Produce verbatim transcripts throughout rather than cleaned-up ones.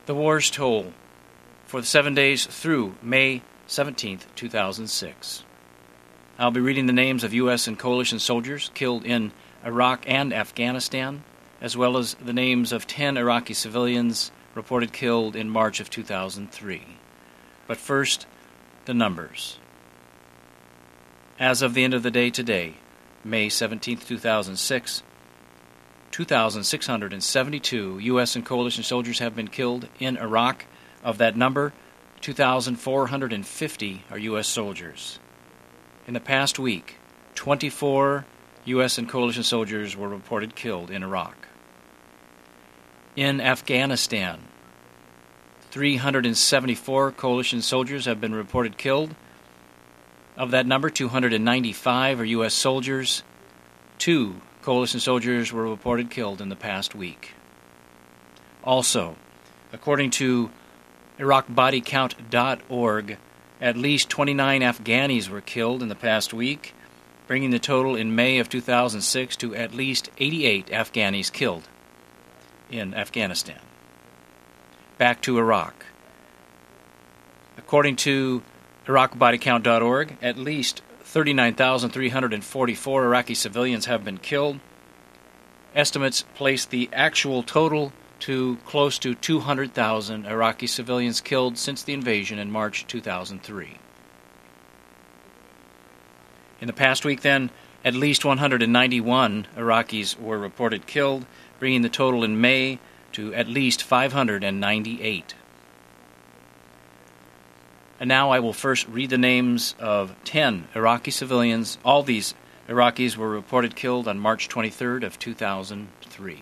The war's toll for the seven days through May seventeenth, two thousand six. I'll be reading the names of U S and coalition soldiers killed in Iraq and Afghanistan, as well as the names of ten Iraqi civilians reported killed in March of two thousand three. But first, the numbers. As of the end of the day today, May seventeenth, two thousand six, two thousand six hundred seventy-two U S and coalition soldiers have been killed in Iraq. Of that number, two thousand four hundred fifty are U S soldiers. In the past week, twenty-four U S and coalition soldiers were reported killed in Iraq. In Afghanistan, three hundred seventy-four coalition soldiers have been reported killed. Of that number, two hundred ninety-five are U S soldiers. Two coalition soldiers were reported killed in the past week. Also, according to Iraq Body Count dot org, at least twenty-nine Afghanis were killed in the past week, bringing the total in May of two thousand six to at least eighty-eight Afghanis killed in Afghanistan. Back to Iraq. According to Iraq Body Count dot org, at least thirty-nine thousand three hundred forty-four Iraqi civilians have been killed. Estimates place the actual total to close to two hundred thousand Iraqi civilians killed since the invasion in March two thousand three. In the past week, then, at least one hundred ninety-one Iraqis were reported killed, bringing the total in May to at least five hundred ninety-eight. And now I will first read the names of ten Iraqi civilians. All these Iraqis were reported killed on March twenty-third of two thousand three.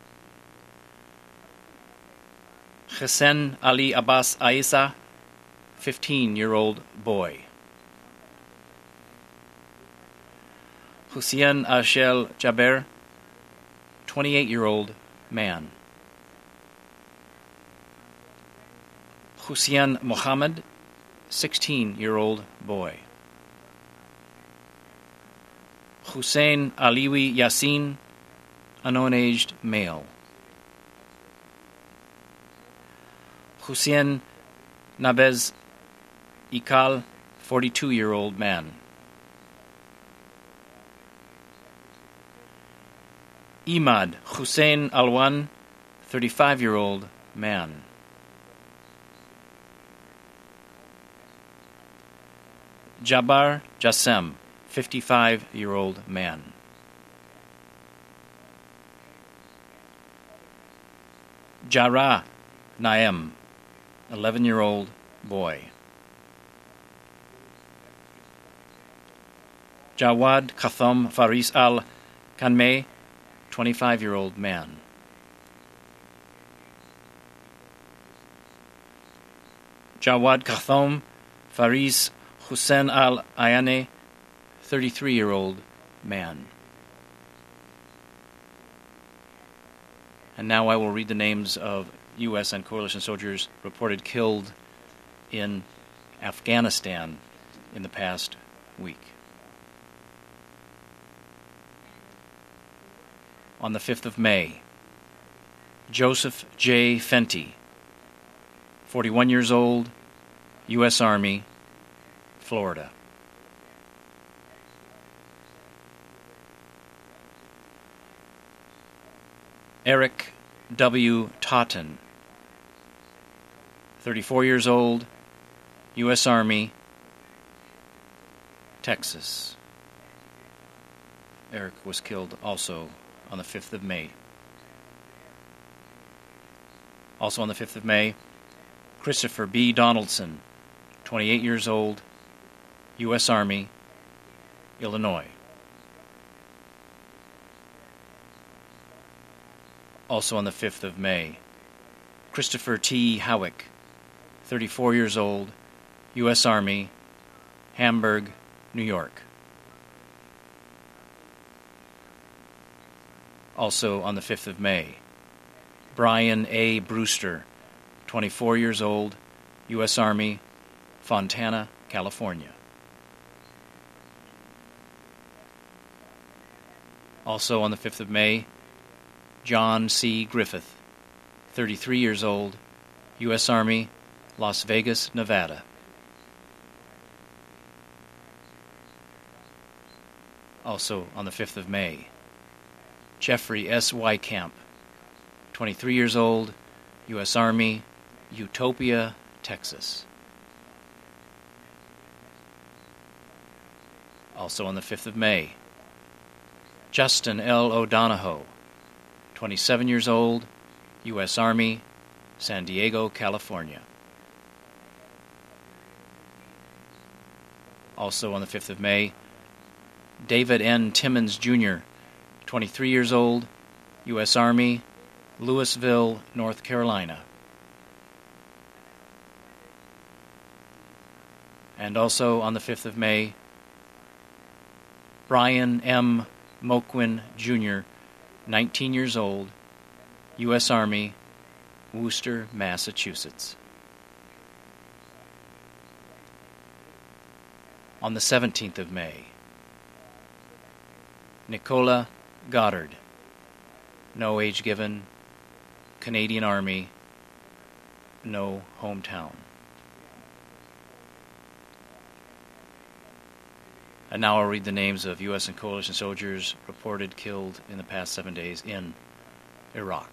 Hussein Ali Abbas Aissa, fifteen-year-old boy. Hussein Ashel Jaber, twenty-eight-year-old man. Hussein Mohammed, sixteen-year-old boy. Hussein Aliwi Yassin, unknown-aged male. Hussein Nabez Ikal, forty-two-year-old man. Imad Hussein Alwan, thirty-five-year-old man. Jabbar Jassem, fifty-five-year-old man. Jarrah Naem, eleven-year-old boy. Jawad Katham Faris Al-Kanmeh, twenty-five-year-old man. Jawad Katham Faris Hussein Al-Ayane, thirty-three-year-old man. And now I will read the names of U S and coalition soldiers reported killed in Afghanistan in the past week. On the fifth of May, Joseph J. Fenty, forty-one years old, U S Army, Florida. Eric W. Totten, thirty-four years old, U S Army, Texas. Eric was killed also on the fifth of May. Also on the fifth of May, Christopher B. Donaldson, twenty-eight years old, U S Army, Illinois. Also on the fifth of May, Christopher T. Howick, thirty-four years old, U S Army, Hamburg, New York. Also on the fifth of May, Brian A. Brewster, twenty-four years old, U S Army, Fontana, California. Also on the fifth of May, John C. Griffith, thirty-three years old, U S Army, Las Vegas, Nevada. Also on the fifth of May, Jeffrey S. Wycamp, twenty-three years old, U S Army, Utopia, Texas. Also on the fifth of May, Justin L. O'Donohoe, twenty-seven years old, U S Army, San Diego, California. Also on the fifth of May, David N. Timmons, Junior, twenty-three years old, U S Army, Louisville, North Carolina. And also on the fifth of May, Brian M. Moquin, Junior, nineteen years old, U S Army, Worcester, Massachusetts. On the seventeenth of May, Nicola Goddard, no age given, Canadian Army, no hometown. And now I'll read the names of U S and coalition soldiers reported killed in the past seven days in Iraq.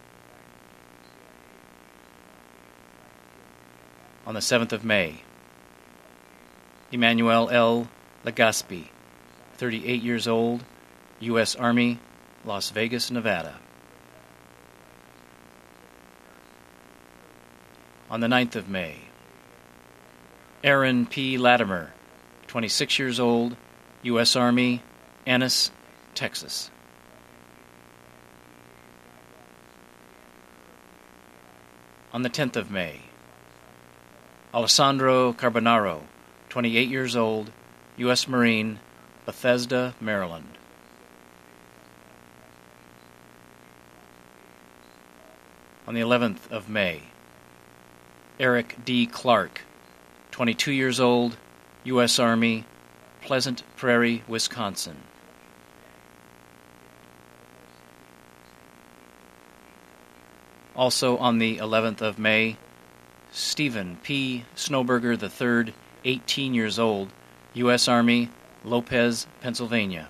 On the seventh of May, Emmanuel L. Legaspi, thirty-eight years old, U S Army, Las Vegas, Nevada. On the ninth of May, Aaron P. Latimer, twenty-six years old, U S Army, Ennis, Texas. On the tenth of May, Alessandro Carbonaro, twenty-eight years old, U S Marine, Bethesda, Maryland. On the eleventh of May, Eric D. Clark, twenty-two years old, U S Army, Pleasant Prairie, Wisconsin. Also on the eleventh of May, Stephen P. Snowberger the third, eighteen years old, U S Army, Lopez, Pennsylvania.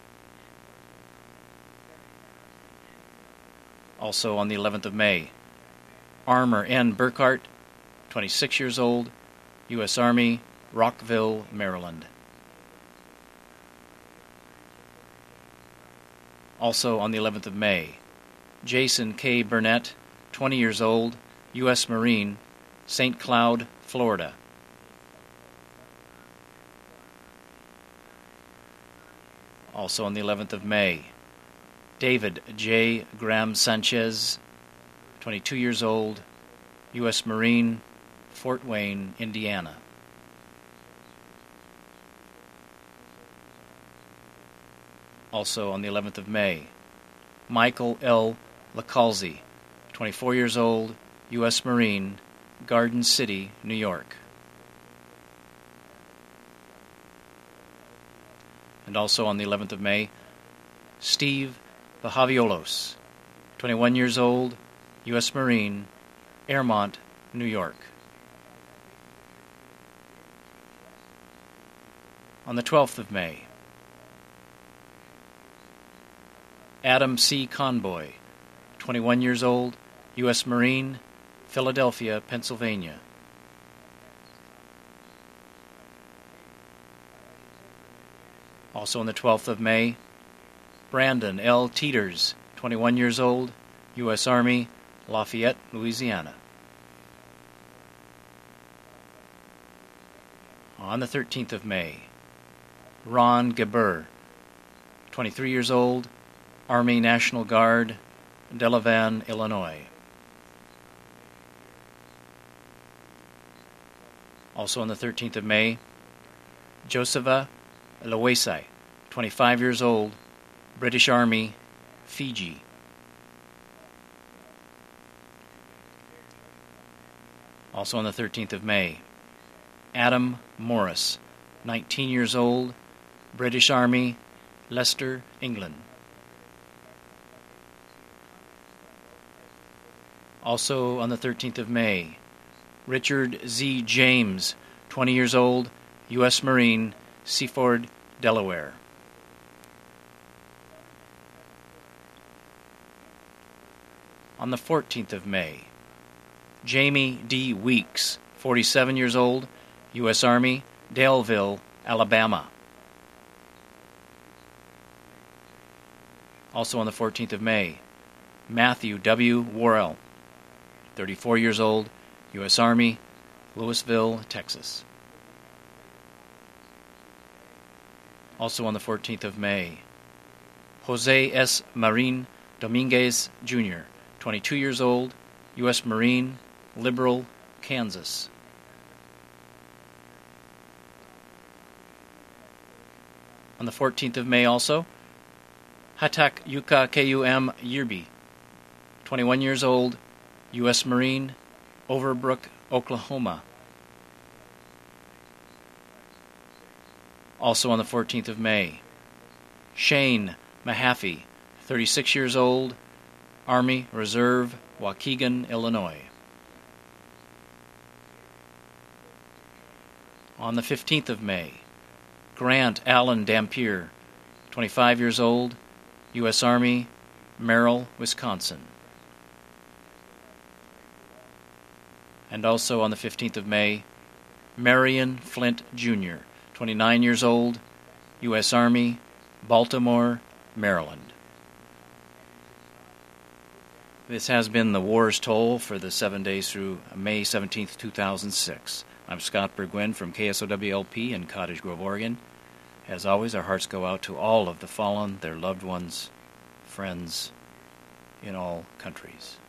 Also on the eleventh of May, Armour N. Burkhart, twenty-six years old, U S Army, Rockville, Maryland. Also on the eleventh of May, Jason K. Burnett, twenty years old, U S Marine, Saint Cloud, Florida. Also on the eleventh of May, David J. Graham Sanchez, twenty-two years old, U S Marine, Fort Wayne, Indiana. Also on the eleventh of May, Michael L. Lacalzi, twenty-four years old, U S Marine, Garden City, New York. And also on the eleventh of May, Steve Bahaviolos, twenty-one years old, U S Marine, Airmont, New York. On the twelfth of May, Adam C. Conboy, twenty-one years old, U S Marine, Philadelphia, Pennsylvania. Also on the twelfth of May, Brandon L. Teeters, twenty-one years old, U S Army, Lafayette, Louisiana. On the thirteenth of May, Ron Geber, twenty-three years old, Army National Guard, Delavan, Illinois. Also on the thirteenth of May, Josepha Lawesai, twenty-five years old, British Army, Fiji. Also on the thirteenth of May, Adam Morris, nineteen years old, British Army, Leicester, England. Also on the thirteenth of May, Richard Z. James, twenty years old, U S Marine, Seaford, Delaware. On the fourteenth of May, Jamie D. Weeks, forty-seven years old, U S Army, Daleville, Alabama. Also on the fourteenth of May, Matthew W. Worrell, thirty-four years old, U S Army, Louisville, Texas. Also on the fourteenth of May, Jose S. Marin Dominguez, Junior, twenty-two years old, U S Marine, Liberal, Kansas. On the fourteenth of May also, Hatak Yuka K U M Yerby, twenty-one years old, U S Marine, Overbrook, Oklahoma. Also on the fourteenth of May, Shane Mahaffey, thirty-six years old, Army Reserve, Waukegan, Illinois. On the fifteenth of May, Grant Allen Dampier, twenty-five years old, U S Army, Merrill, Wisconsin. And also on the fifteenth of May, Marion Flint, Junior, twenty-nine years old, U S Army, Baltimore, Maryland. This has been the war's toll for the seven days through May seventeenth, two thousand six. I'm Scott Burgwin from K S O W L P in Cottage Grove, Oregon. As always, our hearts go out to all of the fallen, their loved ones, friends in all countries.